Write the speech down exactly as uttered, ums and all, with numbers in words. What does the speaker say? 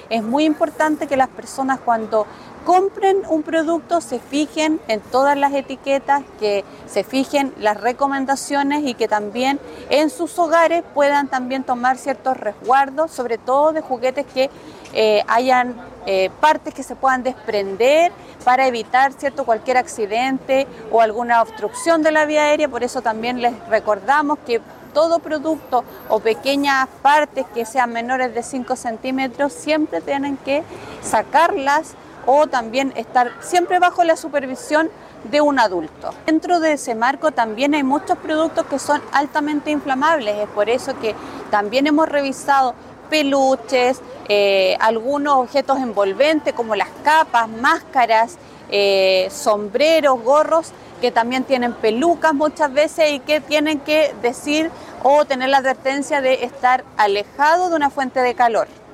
es muy importante que las personas cuando compren un producto se fijen en todas las etiquetas, que se fijen las recomendaciones y que también en sus hogares puedan también tomar ciertos resguardos, sobre todo de juguetes que eh, hayan eh, partes que se puedan desprender para evitar cierto cualquier accidente o alguna obstrucción de la vía aérea. Por eso también les recordamos que todo producto o pequeñas partes que sean menores de cinco centímetros siempre tienen que sacarlas o también estar siempre bajo la supervisión de un adulto. Dentro de ese marco también hay muchos productos que son altamente inflamables, es por eso que también hemos revisado peluches, eh, algunos objetos envolventes como las capas, máscaras, eh, sombreros, gorros, que también tienen pelucas muchas veces y que tienen que decir o tener la advertencia de estar alejados de una fuente de calor.